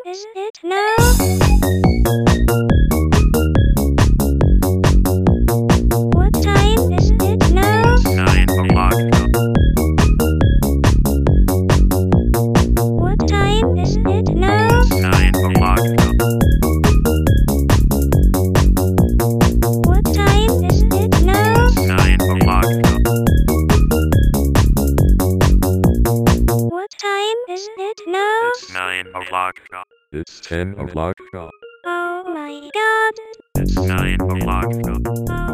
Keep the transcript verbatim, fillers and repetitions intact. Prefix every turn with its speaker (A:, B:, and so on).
A: is it now? What time is it now?
B: Nine o'clock.
A: What time is it now?
B: Nine o'clock.
A: What time is it now?
B: Nine o'clock.
A: What time is it now?
B: It's nine o'clock.
C: It's ten o'clock.
A: Oh my god.
B: It's nine o'clock.
A: Oh